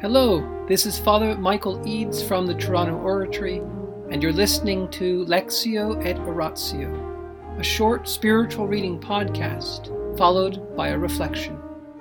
Hello, this is Father Michael Eads from the Toronto Oratory, and you're listening to Lectio et Oratio, a short spiritual reading podcast followed by a reflection.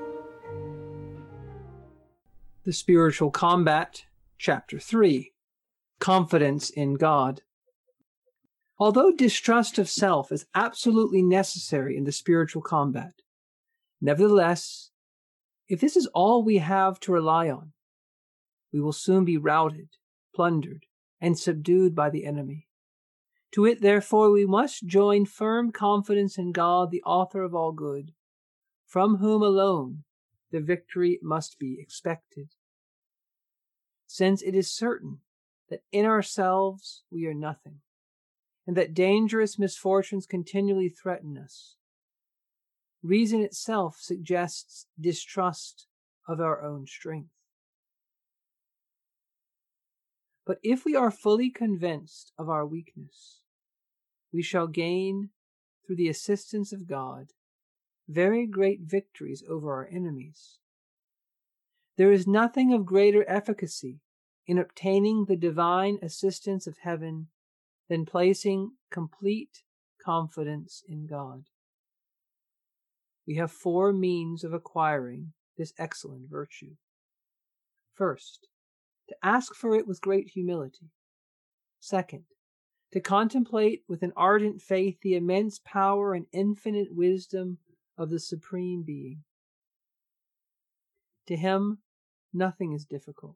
The Spiritual Combat, Chapter 3, Confidence in God. Although distrust of self is absolutely necessary in the spiritual combat, nevertheless, if this is all we have to rely on, we will soon be routed, plundered, and subdued by the enemy. To it, therefore, we must join firm confidence in God, the author of all good, from whom alone the victory must be expected. Since it is certain that in ourselves we are nothing, and that dangerous misfortunes continually threaten us, reason itself suggests distrust of our own strength. But if we are fully convinced of our weakness, we shall gain, through the assistance of God, very great victories over our enemies. There is nothing of greater efficacy in obtaining the divine assistance of heaven than placing complete confidence in God. We have 4 means of acquiring this excellent virtue. First, to ask for it with great humility. Second, to contemplate with an ardent faith the immense power and infinite wisdom of the Supreme Being. To him, nothing is difficult.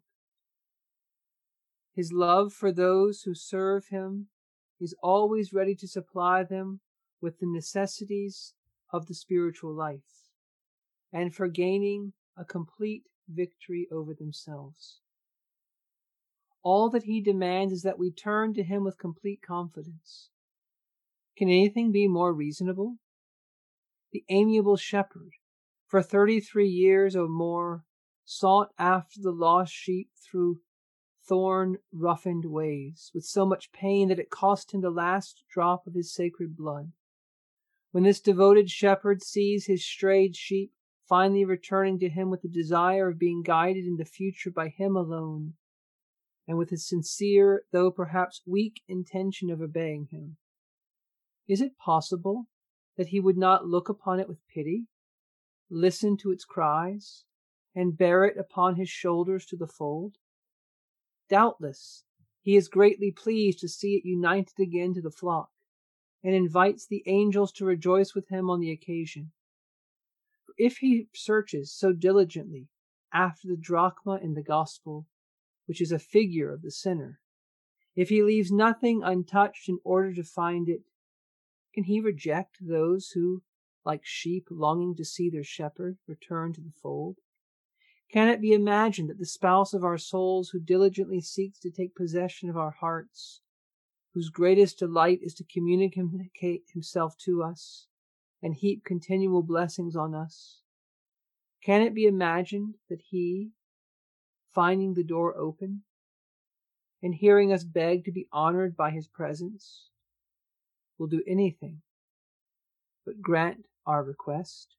His love for those who serve him is always ready to supply them with the necessities of the spiritual life, and for gaining a complete victory over themselves. All that he demands is that we turn to him with complete confidence. Can anything be more reasonable? The amiable shepherd, for 33 years or more, sought after the lost sheep through thorn-roughened ways, with so much pain that it cost him the last drop of his sacred blood. When this devoted shepherd sees his strayed sheep finally returning to him with the desire of being guided in the future by him alone, and with a sincere, though perhaps weak, intention of obeying him, is it possible that he would not look upon it with pity, listen to its cries, and bear it upon his shoulders to the fold? Doubtless, he is greatly pleased to see it united again to the flock, and invites the angels to rejoice with him on the occasion. For if he searches so diligently after the drachma in the gospel, which is a figure of the sinner, if he leaves nothing untouched in order to find it, can he reject those who, like sheep longing to see their shepherd, return to the fold? Can it be imagined that the spouse of our souls, who diligently seeks to take possession of our hearts, whose greatest delight is to communicate himself to us and heap continual blessings on us, can it be imagined that he, finding the door open, and hearing us beg to be honored by his presence, will do anything but grant our request?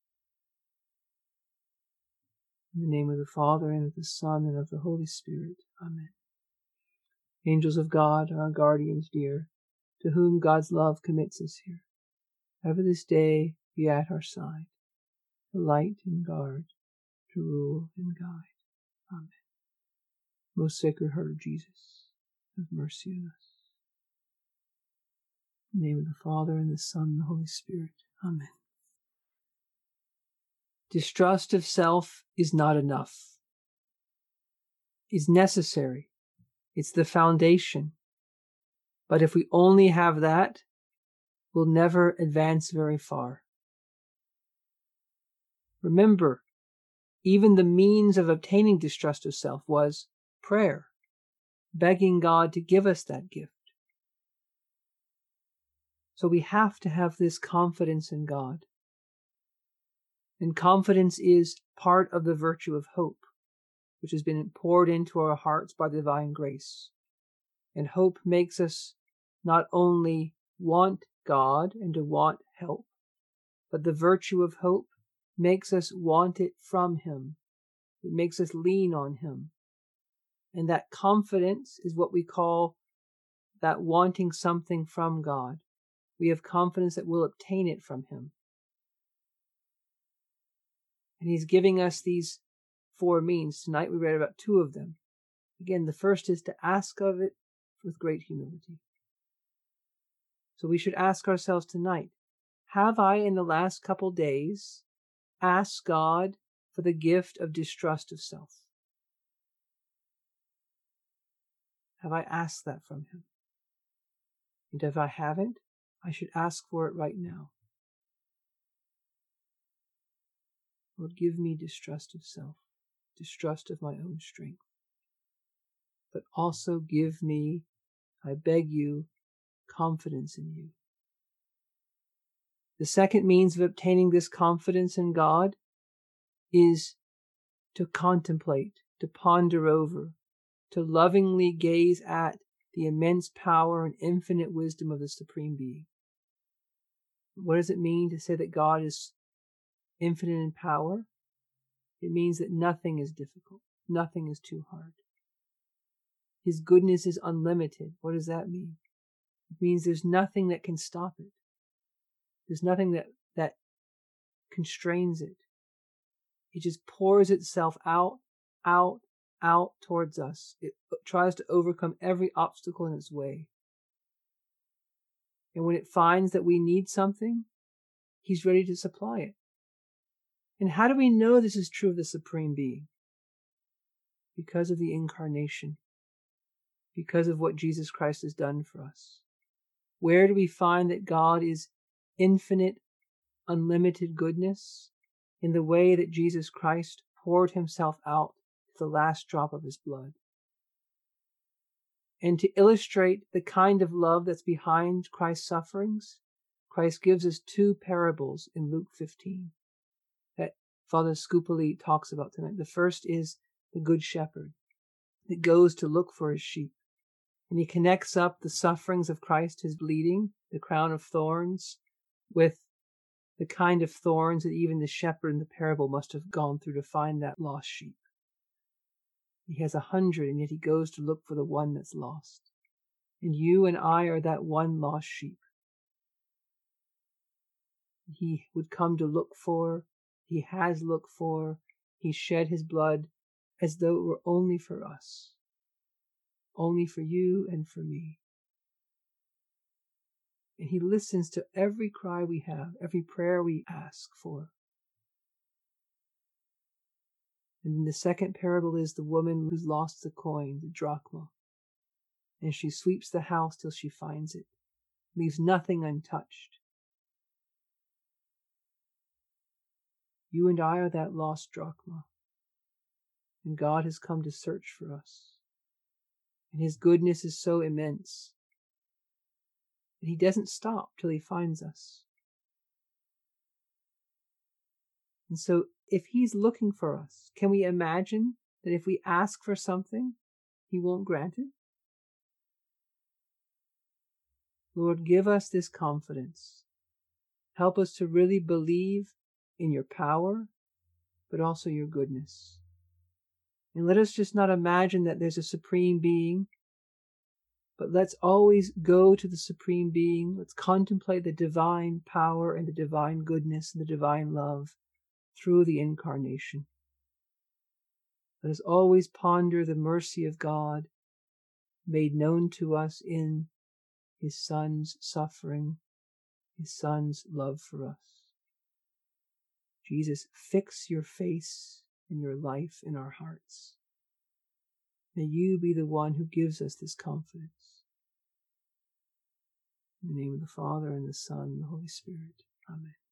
In the name of the Father, and of the Son, and of the Holy Spirit. Amen. Angels of God, our guardians dear, to whom God's love commits us here, ever this day be at our side, to light and guard, to rule and guide. Amen. Most Sacred Heart of Jesus, have mercy on us. In the name of the Father, and the Son, and the Holy Spirit. Amen. Distrust of self is not enough. It's necessary. It's the foundation. But if we only have that, we'll never advance very far. Remember, even the means of obtaining distrust of self was prayer, begging God to give us that gift. So we have to have this confidence in God. And confidence is part of the virtue of hope, which has been poured into our hearts by divine grace. And hope makes us not only want God and to want help, but the virtue of hope makes us want it from him It makes us lean on him. And that confidence is what we call that wanting something from God. We have confidence that we'll obtain it from him. And he's giving us these 4 means. Tonight we read about 2 of them. Again, the first is to ask of it with great humility. So we should ask ourselves tonight, have I in the last couple days asked God for the gift of distrust of self? Have I asked that from him? And if I haven't, I should ask for it right now. Lord, give me distrust of self, distrust of my own strength. But also give me, I beg you, confidence in you. The second means of obtaining this confidence in God is to contemplate, to ponder over, to lovingly gaze at the immense power and infinite wisdom of the Supreme Being. What does it mean to say that God is infinite in power? It means that nothing is difficult, nothing is too hard. His goodness is unlimited. What does that mean? It means there's nothing that can stop it. There's nothing that constrains it. It just pours itself out towards us. It tries to overcome every obstacle in its way. And when it finds that we need something, he's ready to supply it. And how do we know this is true of the Supreme Being? Because of the Incarnation. Because of what Jesus Christ has done for us. Where do we find that God is infinite, unlimited goodness? In the way that Jesus Christ poured himself out to the last drop of his blood. And to illustrate the kind of love that's behind Christ's sufferings, Christ gives us 2 parables in Luke 15 that Father Scupoli talks about tonight. The first is the Good Shepherd that goes to look for his sheep. And he connects up the sufferings of Christ, his bleeding, the crown of thorns, with the kind of thorns that even the shepherd in the parable must have gone through to find that lost sheep. He has 100, and yet he goes to look for the one that's lost. And you and I are that one lost sheep. He would come to look for, he has looked for, he shed his blood as though it were only for us. Only for you and for me. And he listens to every cry we have, every prayer we ask for. And then the second parable is the woman who's lost the coin, the drachma. And she sweeps the house till she finds it, leaves nothing untouched. You and I are that lost drachma. And God has come to search for us. And his goodness is so immense that he doesn't stop till he finds us. And so if he's looking for us, can we imagine that if we ask for something, he won't grant it? Lord, give us this confidence. Help us to really believe in your power, but also your goodness. And let us just not imagine that there's a Supreme Being, but let's always go to the Supreme Being. Let's contemplate the divine power and the divine goodness and the divine love through the Incarnation. Let us always ponder the mercy of God made known to us in his Son's suffering, his Son's love for us. Jesus, fix your face and your life in our hearts. May you be the one who gives us this confidence. In the name of the Father, and the Son, and the Holy Spirit. Amen.